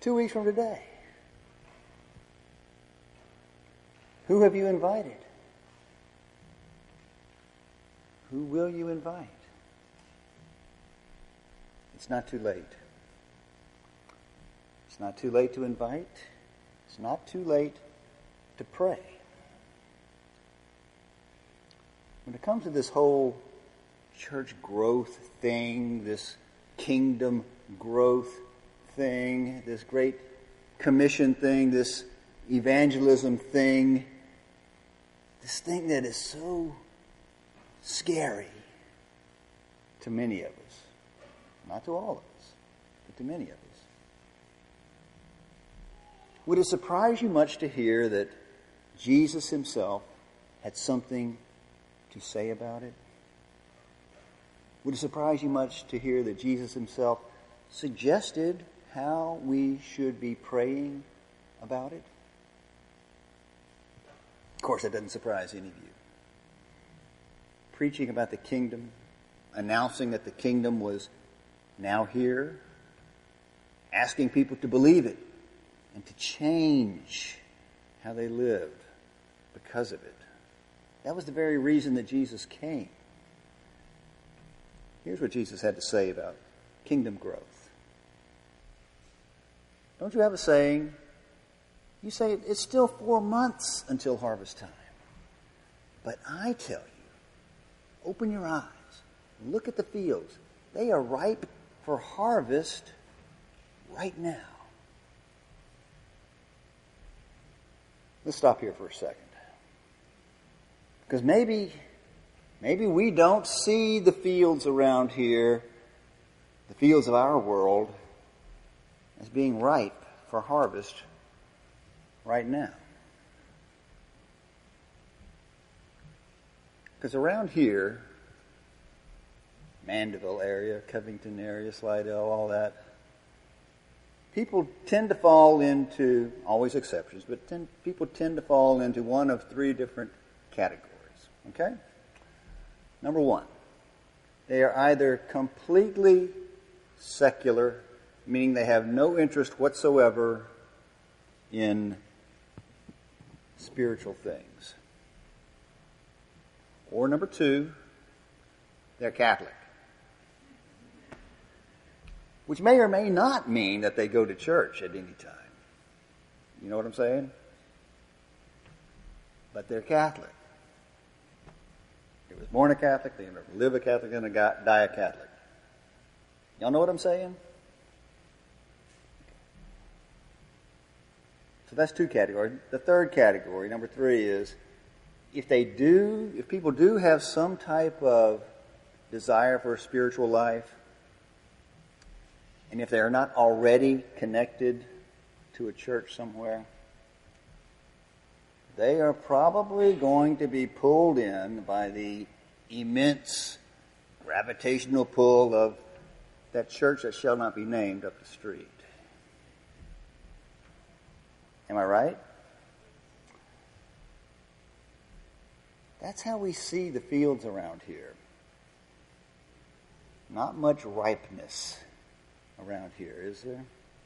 2 weeks from today. Who have you invited? Who will you invite? It's not too late. It's not too late to invite. It's not too late to pray. When it comes to this whole church growth thing, this kingdom growth thing, this great commission thing, this evangelism thing, this thing that is so scary to many of us. Not to all of us, but to many of us. Would it surprise you much to hear that Jesus himself had something to say about it? Would it surprise you much to hear that Jesus himself suggested how we should be praying about it? Of course, that doesn't surprise any of you. Preaching about the kingdom, announcing that the kingdom was now here, asking people to believe it and to change how they lived because of it. That was the very reason that Jesus came. Here's what Jesus had to say about kingdom growth. Don't you have a saying? You say it's still 4 months until harvest time. But I tell you, open your eyes, look at the fields. They are ripe for harvest right now. Let's stop here for a second. Because maybe we don't see the fields around here, the fields of our world, as being ripe for harvest right now. Because around here, Mandeville area, Covington area, Slidell, all that, people tend to fall into, always exceptions, but people tend to fall into one of 3 different categories. Okay? Number 1, they are either completely secular, meaning they have no interest whatsoever in spiritual things. Or number 2, they're Catholic. Which may or may not mean that they go to church at any time. You know what I'm saying? But they're Catholic. They was born a Catholic, they live a Catholic, and they die a Catholic. Y'all know what I'm saying? So that's 2 categories. The third category, number 3, is if people do have some type of desire for a spiritual life, and if they are not already connected to a church somewhere, they are probably going to be pulled in by the immense gravitational pull of that church that shall not be named up the street. Am I right? That's how we see the fields around here. Not much ripeness around here, is there?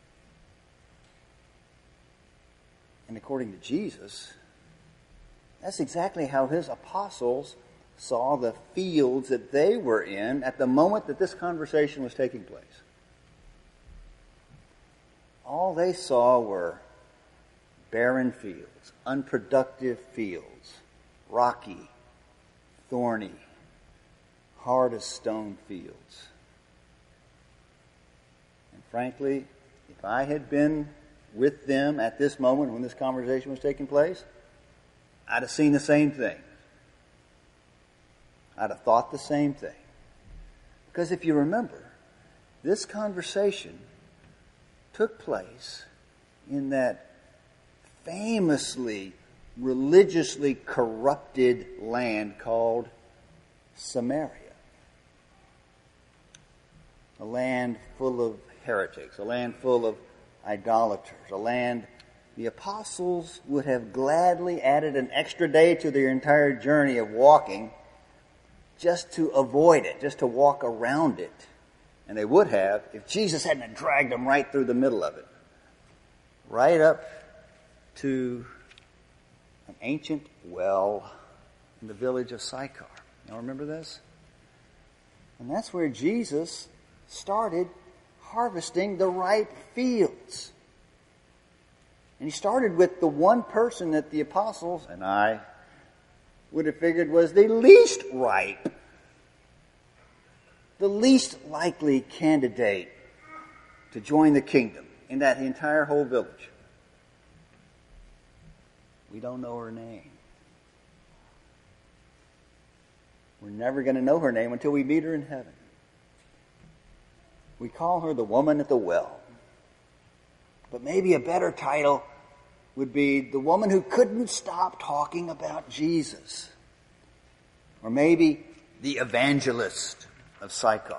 And according to Jesus, that's exactly how his apostles saw the fields that they were in at the moment that this conversation was taking place. All they saw were barren fields, unproductive fields, rocky, thorny, hard as stone fields. And frankly, if I had been with them at this moment when this conversation was taking place, I'd have seen the same thing. I'd have thought the same thing. Because if you remember, this conversation took place in that famously, religiously corrupted land called Samaria. A land full of heretics, a land full of idolaters, a land the apostles would have gladly added an extra day to their entire journey of walking just to avoid it, just to walk around it. And they would have if Jesus hadn't dragged them right through the middle of it. right up to an ancient well in the village of Sychar. Y'all remember this? And that's where Jesus started harvesting the ripe fields. And he started with the one person that the apostles and I would have figured was the least ripe, the least likely candidate to join the kingdom in that entire whole village. We don't know her name. We're never going to know her name until we meet her in heaven. We call her the woman at the well. But maybe a better title would be the woman who couldn't stop talking about Jesus. Or maybe the evangelist of Sychar.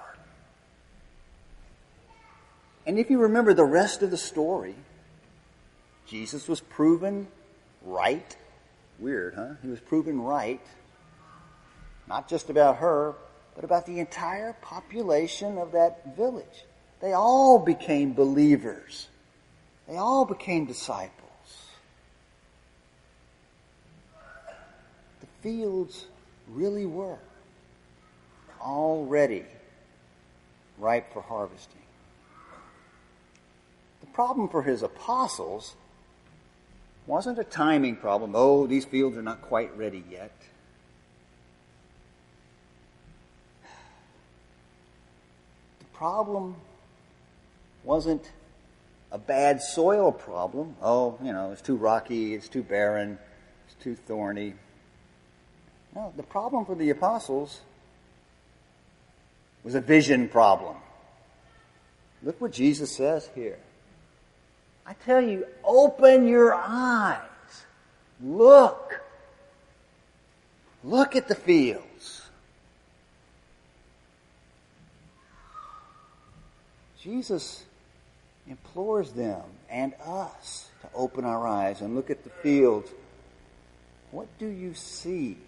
And if you remember the rest of the story, Jesus was proven right. Weird, huh? He was proven right. Not just about her, but about the entire population of that village. They all became believers. They all became disciples. The fields really were already ripe for harvesting. The problem for his apostles wasn't a timing problem. Oh, these fields are not quite ready yet. The problem wasn't a bad soil problem. Oh, it's too rocky, it's too barren, it's too thorny. No, the problem for the apostles was a vision problem. Look what Jesus says here. I tell you, open your eyes. Look. Look at the fields. Jesus implores them and us to open our eyes and look at the fields. What do you see?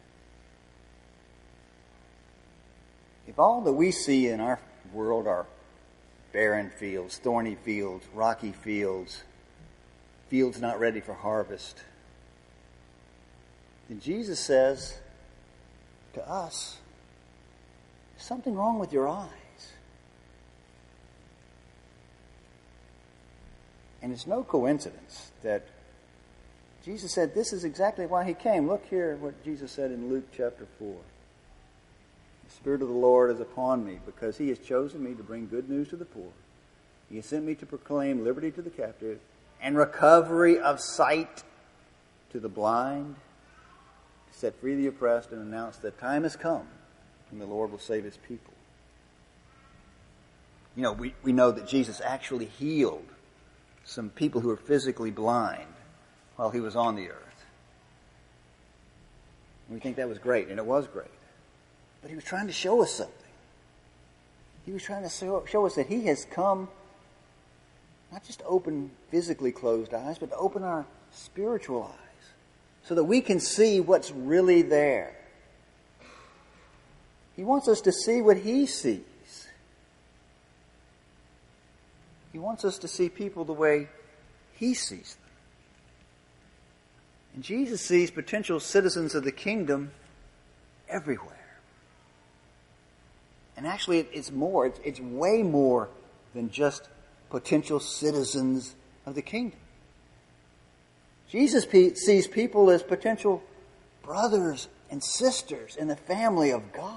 If all that we see in our world are barren fields, thorny fields, rocky fields, fields not ready for harvest, then Jesus says to us, there's something wrong with your eyes. And it's no coincidence that Jesus said this is exactly why he came. Look here what Jesus said in Luke chapter 4. The Spirit of the Lord is upon me because he has chosen me to bring good news to the poor. He has sent me to proclaim liberty to the captive and recovery of sight to the blind, to set free the oppressed and announce that time has come when the Lord will save his people. We know that Jesus actually healed some people who were physically blind while he was on the earth. And we think that was great, and it was great. But he was trying to show us something. He was trying to show us that he has come not just to open physically closed eyes, but to open our spiritual eyes so that we can see what's really there. He wants us to see what he sees. He wants us to see people the way he sees them. And Jesus sees potential citizens of the kingdom everywhere. And actually, it's more. It's way more than just potential citizens of the kingdom. Jesus sees people as potential brothers and sisters in the family of God.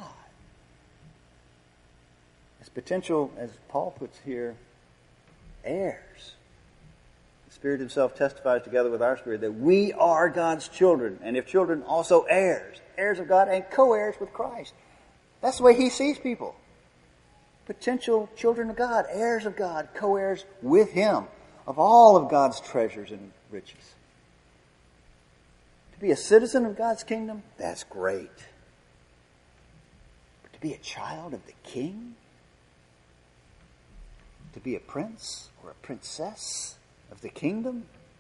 As potential, as Paul puts here, heirs. The Spirit himself testifies together with our spirit that we are God's children, and if children, also heirs, heirs of God and co-heirs with Christ. That's the way he sees people. Potential children of God, heirs of God, co-heirs with him of all of God's treasures and riches. To be a citizen of God's kingdom, that's great. But to be a child of the King, to be a prince or a princess of the kingdom,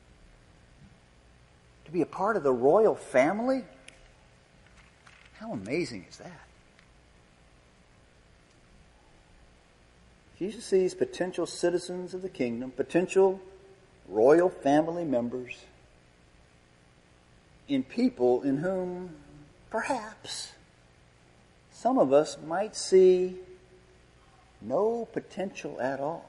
to be a part of the royal family, how amazing is that? Jesus sees potential citizens of the kingdom, potential royal family members in people in whom perhaps some of us might see no potential at all.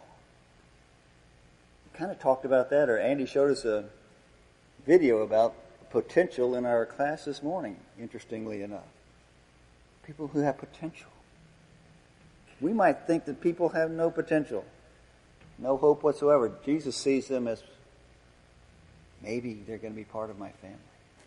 We kind of talked about that, or Andy showed us a video about potential in our class this morning, interestingly enough. People who have potential. We might think that people have no potential, no hope whatsoever. Jesus sees them as maybe they're going to be part of my family.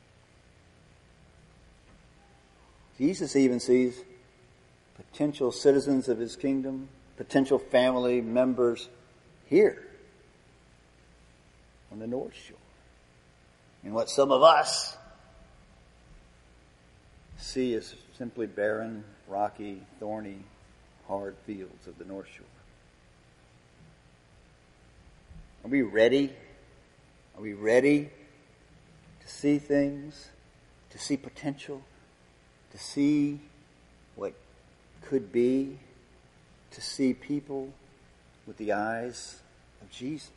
Jesus even sees potential citizens of his kingdom, potential family members here on the North Shore. And what some of us see as simply barren, rocky, thorny, hard fields of the North Shore. Are we ready? Are we ready to see things, to see potential, to see what could be, to see people with the eyes of Jesus?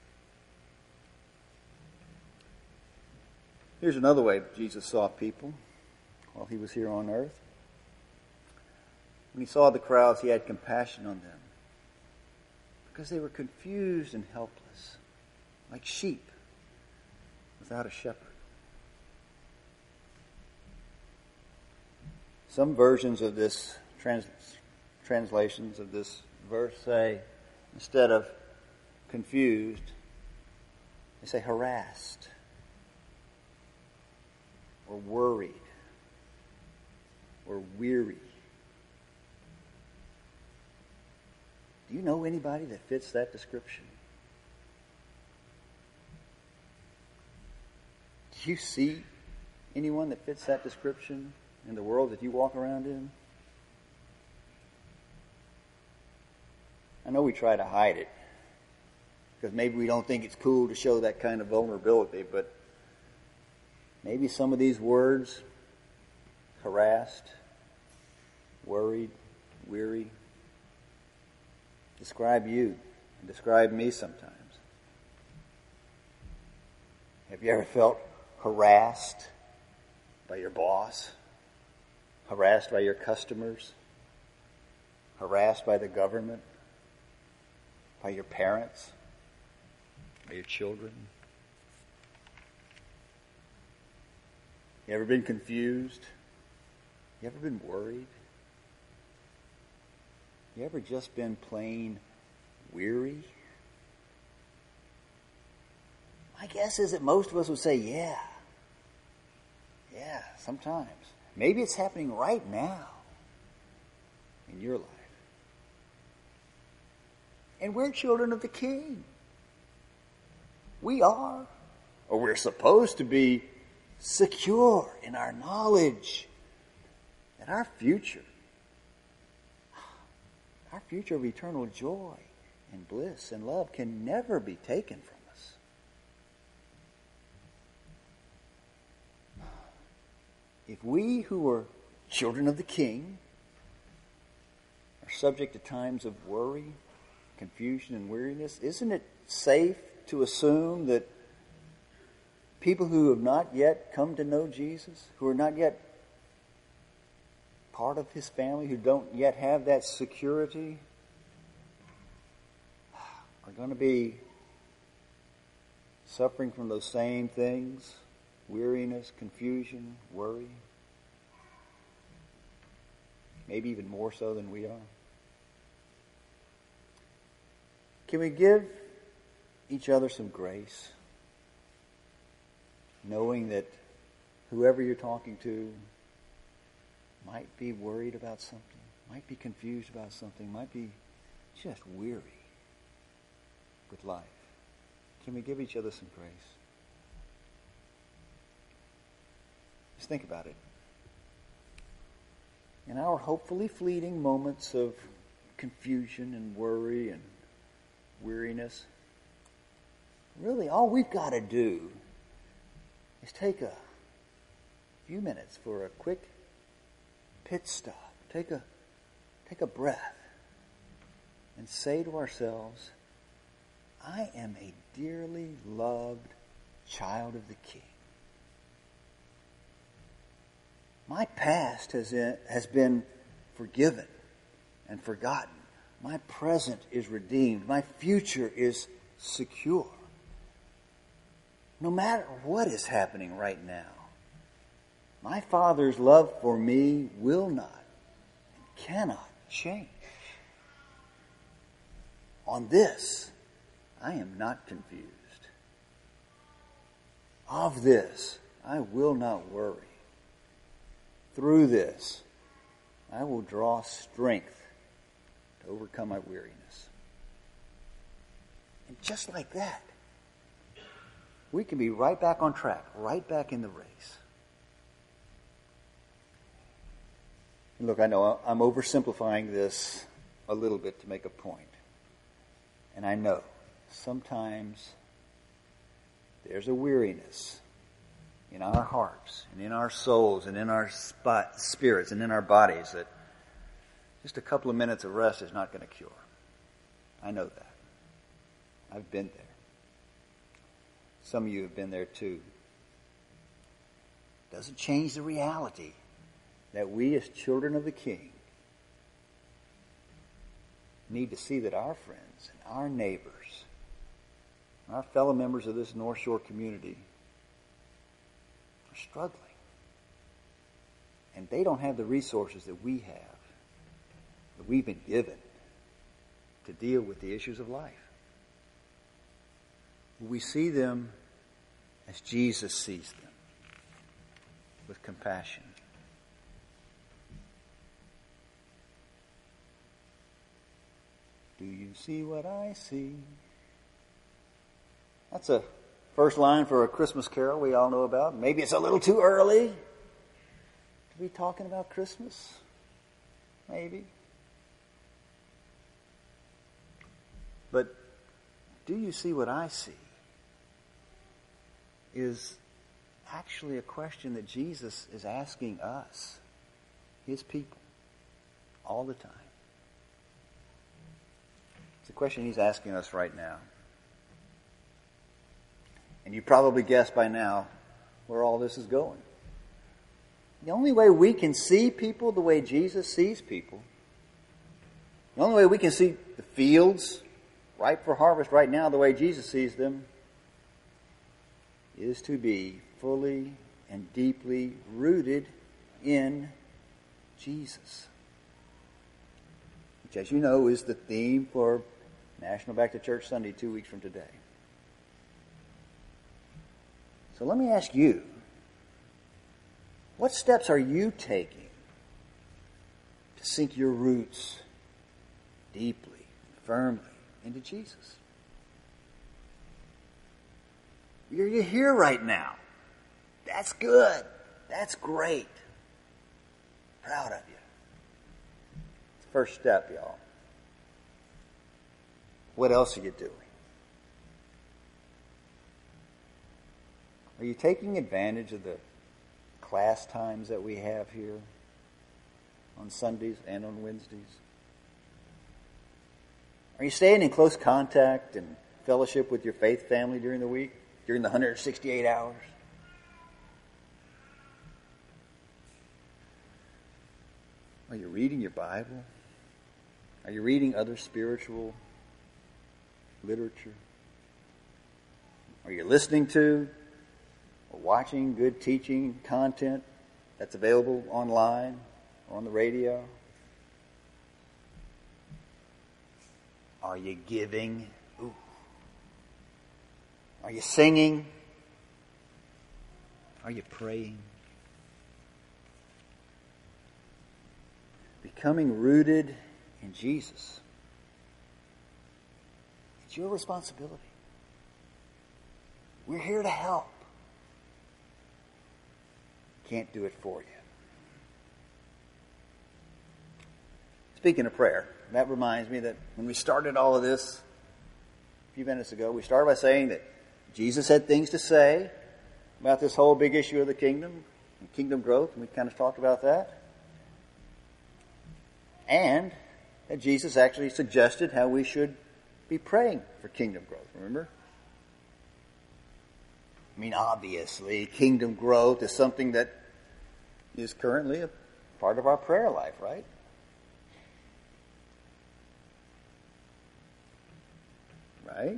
Here's another way Jesus saw people while he was here on earth. When he saw the crowds, he had compassion on them because they were confused and helpless, like sheep without a shepherd. Some versions of this translations of this verse say, instead of confused, they say harassed or worried or weary. Do you know anybody that fits that description? Do you see anyone that fits that description in the world that you walk around in? I know we try to hide it because maybe we don't think it's cool to show that kind of vulnerability, but maybe some of these words, harassed, worried, weary, describe you and describe me sometimes. Have you ever felt harassed by your boss? Harassed by your customers? Harassed by the government? By your parents? By your children? You ever been confused? You ever been worried? You ever just been plain weary? My guess is that most of us would say, yeah, sometimes. Maybe it's happening right now in your life. And we're children of the King. We are, or we're supposed to be, secure in our knowledge that our future of eternal joy and bliss and love can never be taken from us. If we who are children of the King are subject to times of worry, confusion, and weariness, isn't it safe to assume that people who have not yet come to know Jesus, who are not yet part of his family, who don't yet have that security, are going to be suffering from those same things? Weariness, confusion, worry. Maybe even more so than we are. Can we give each other some grace, knowing that whoever you're talking to might be worried about something, might be confused about something, might be just weary with life? Can we give each other some grace? Just think about it. In our hopefully fleeting moments of confusion and worry and weariness, really all we've got to do is take a few minutes for a quick pit stop. Take a breath and say to ourselves, I am a dearly loved child of the King. My past has been forgiven and forgotten. My present is redeemed. My future is secure. No matter what is happening right now, my Father's love for me will not and cannot change. On this, I am not confused. Of this, I will not worry. Through this, I will draw strength to overcome my weariness. And just like that, we can be right back on track, right back in the race. And look, I know I'm oversimplifying this a little bit to make a point. And I know sometimes there's a weariness in our hearts and in our souls and in our spirits and in our bodies that just a couple of minutes of rest is not going to cure. I know that. I've been there. Some of you have been there too. It doesn't change the reality that we as children of the King need to see that our friends and our neighbors, and our fellow members of this North Shore community are struggling. And they don't have the resources that we have, that we've been given to deal with the issues of life. We see them as Jesus sees them, with compassion. Do you see what I see? That's a first line for a Christmas carol we all know about. Maybe it's a little too early to be talking about Christmas. Maybe. But do you see what I see? Is actually a question that Jesus is asking us, his people, all the time. It's a question he's asking us right now. And you probably guessed by now where all this is going. The only way we can see people the way Jesus sees people, the only way we can see the fields ripe for harvest right now the way Jesus sees them, is to be fully and deeply rooted in Jesus. Which, as you know, is the theme for National Baptist Church Sunday 2 weeks from today. So let me ask you, what steps are you taking to sink your roots deeply, firmly into Jesus? You're here right now. That's good. That's great. Proud of you. It's the first step, y'all. What else are you doing? Are you taking advantage of the class times that we have here on Sundays and on Wednesdays? Are you staying in close contact and fellowship with your faith family during the week, during the 168 hours? Are you reading your Bible? Are you reading other spiritual literature? Are you listening to or watching good teaching content that's available online or on the radio? Are you giving? Ooh. Are you singing? Are you praying? Becoming rooted in Jesus. It's your responsibility. We're here to help. Can't do it for you. Speaking of prayer, that reminds me that when we started all of this a few minutes ago, we started by saying that Jesus had things to say about this whole big issue of the kingdom and kingdom growth, and we kind of talked about that. And that Jesus actually suggested how we should be praying for kingdom growth, remember? I mean, obviously, kingdom growth is something that is currently a part of our prayer life, right? Right?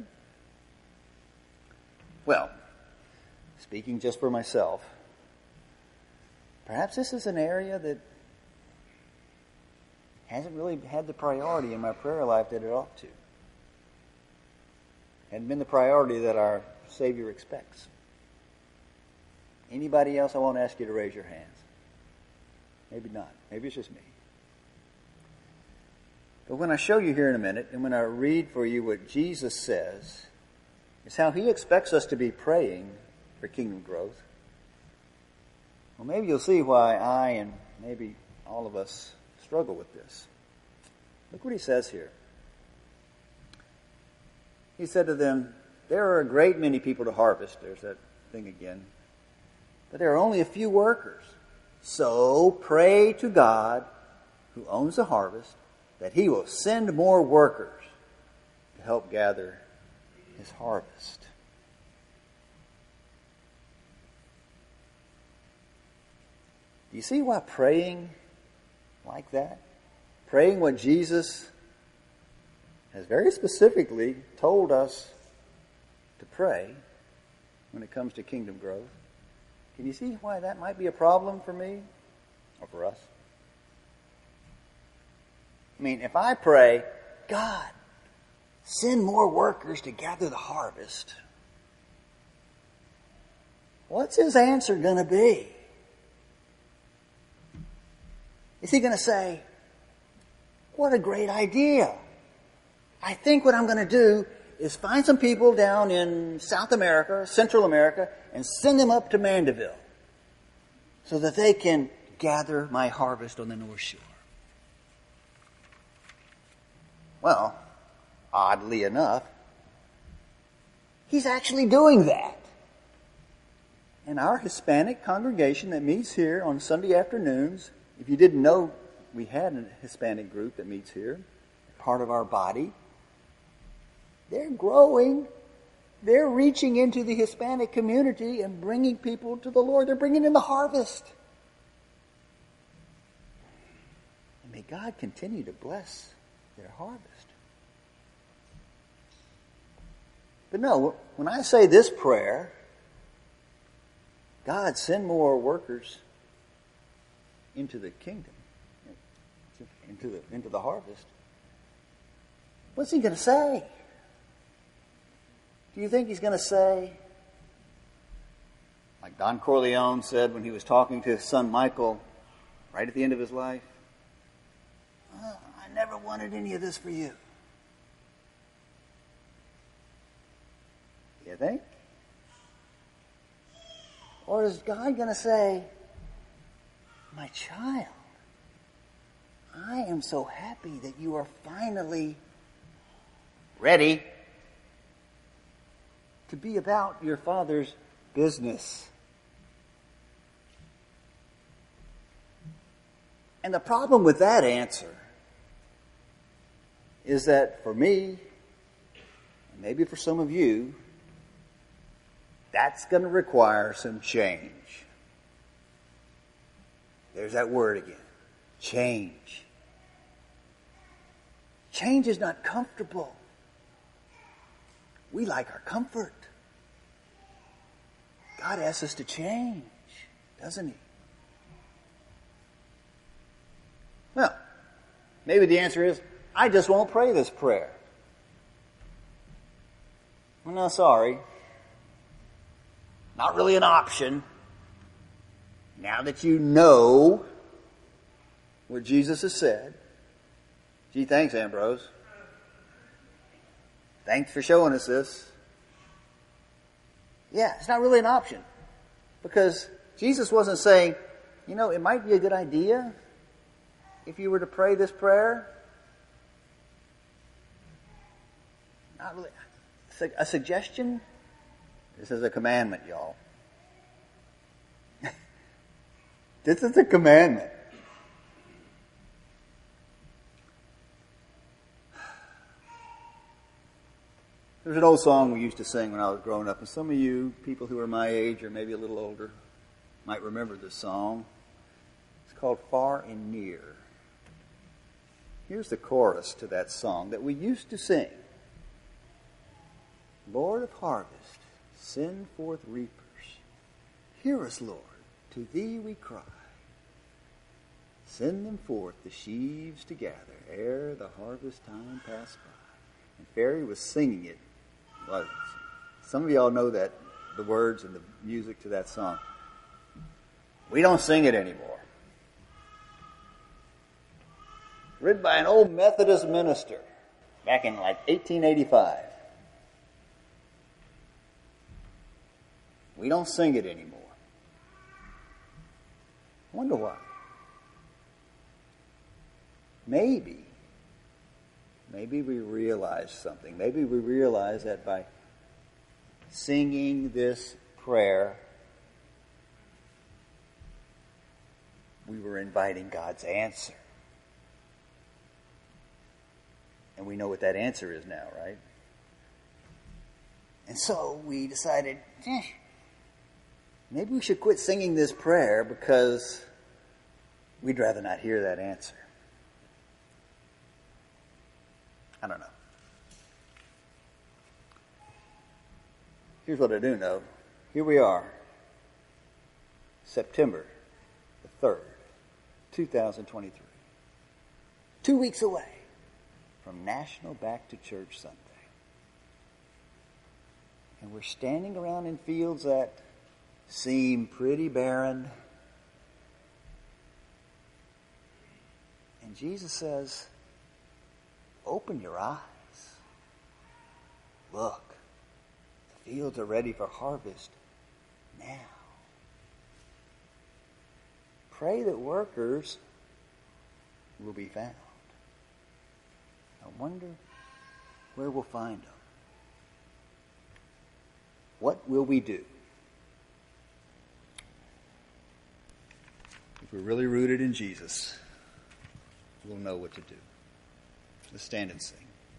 Well, speaking just for myself, perhaps this is an area that hasn't really had the priority in my prayer life that it ought to. Hadn't been the priority that our Savior expects. Anybody else, I won't ask you to raise your hands. Maybe not. Maybe it's just me. But when I show you here in a minute, and when I read for you what Jesus says, it's how he expects us to be praying for kingdom growth. Well, maybe you'll see why I and maybe all of us struggle with this. Look what he says here. He said to them, there are a great many people to harvest. There's that thing again. But there are only a few workers. So pray to God, who owns the harvest, that he will send more workers to help gather his harvest. Do you see why praying like that, praying what Jesus has very specifically told us to pray when it comes to kingdom growth, can you see why that might be a problem for me or for us? I mean, if I pray, God, send more workers to gather the harvest, what's his answer going to be? Is he going to say, what a great idea. I think what I'm going to do is find some people down in South America, Central America, and send them up to Mandeville so that they can gather my harvest on the North Shore. Well, oddly enough, he's actually doing that. And our Hispanic congregation that meets here on Sunday afternoons, if you didn't know, we had a Hispanic group that meets here, part of our body. They're growing. They're reaching into the Hispanic community and bringing people to the Lord. They're bringing in the harvest. And may God continue to bless their harvest. But no, when I say this prayer, God, send more workers into the kingdom, into the harvest. What's he going to say? Do you think he's going to say, like Don Corleone said when he was talking to his son Michael right at the end of his life, oh, I never wanted any of this for you. You think? Or is God going to say, my child, I am so happy that you are finally ready to be about your Father's business. And the problem with that answer is that for me, and maybe for some of you, that's going to require some change. There's that word again. Change. Change is not comfortable. We like our comfort. God asks us to change, doesn't he? Well, maybe the answer is, I just won't pray this prayer. Well, no, sorry. Not really an option. Now that you know what Jesus has said. Gee, thanks, Ambrose. Thanks for showing us this. Yeah, it's not really an option. Because Jesus wasn't saying, you know, it might be a good idea if you were to pray this prayer. Not really. A suggestion? This is a commandment, y'all. This is a commandment. There's an old song we used to sing when I was growing up, and some of you, people who are my age or maybe a little older, might remember this song. It's called Far and Near. Here's the chorus to that song that we used to sing. Lord of harvest, send forth reapers. Hear us, Lord, to thee we cry. Send them forth the sheaves to gather, ere the harvest time pass by. And Ferry was singing it. Well, some of y'all know that, the words and the music to that song. We don't sing it anymore. Written by an old Methodist minister back in like 1885. We don't sing it anymore. I wonder why. Maybe we realize something. Maybe we realize that by singing this prayer, we were inviting God's answer. And we know what that answer is now, right? And so we decided, maybe we should quit singing this prayer because we'd rather not hear that answer. I don't know. Here's what I do know. Here we are, September the 3rd, 2023. 2 weeks away from National Back to Church Sunday. And we're standing around in fields that seem pretty barren. And Jesus says, open your eyes. Look, the fields are ready for harvest now. Pray that workers will be found. I wonder where we'll find them. What will we do? If we're really rooted in Jesus, we'll know what to do. Let's stand and sing.